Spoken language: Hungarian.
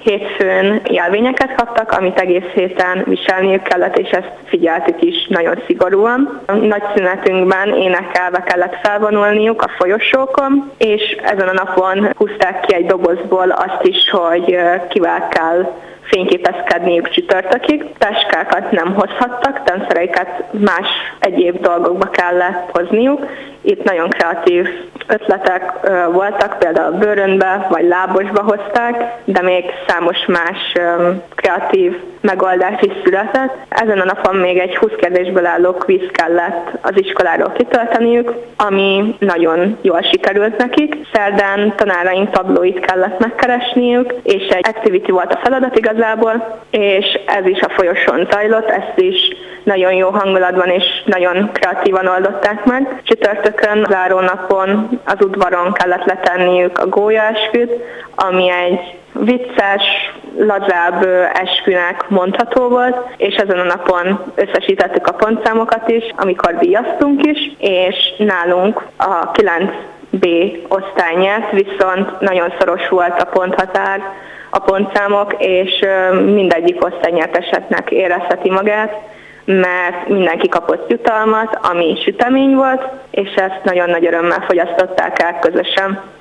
Hétfőn jelvényeket kaptak, amit egész héten viselniük kellett, és ezt figyeltük is nagyon szigorúan. Nagy szünetünkben énekelve kellett felvonulniuk a folyosókon, és ezen a napon húzták ki egy dobozból azt is, hogy kivel kell fényképezkedniük csütörtökig. Táskákat nem hozhattak, táncereiket más egyéb dolgokba kellett hozniuk. Itt nagyon kreatív ötletek voltak, például bőrönbe vagy lábosba hozták, de még számos más kreatív megoldás is született. Ezen a napon még egy 20 kérdésből álló kvíz kellett az iskoláról kitölteniük, ami nagyon jól sikerült nekik. Szerdán tanáraink tablóit kellett megkeresniük, és egy activity volt a feladat igazából, és ez is a folyosón zajlott, ezt is nagyon jó hangulatban és nagyon kreatívan oldották meg. Csütörtökön, zárónapon az udvaron kellett letenniük a gólyaesküt, ami egy vicces, lazább eskünek mondható volt, és ezen a napon összesítettük a pontszámokat is, amikor díjaztunk is, és nálunk a 9B osztály nyert, viszont nagyon szoros volt a ponthatár, a pontszámok, és mindegyik osztálynyertesetnek érezheti magát, mert mindenki kapott jutalmat, ami sütemény volt, és ezt nagyon nagy örömmel fogyasztották el közösen.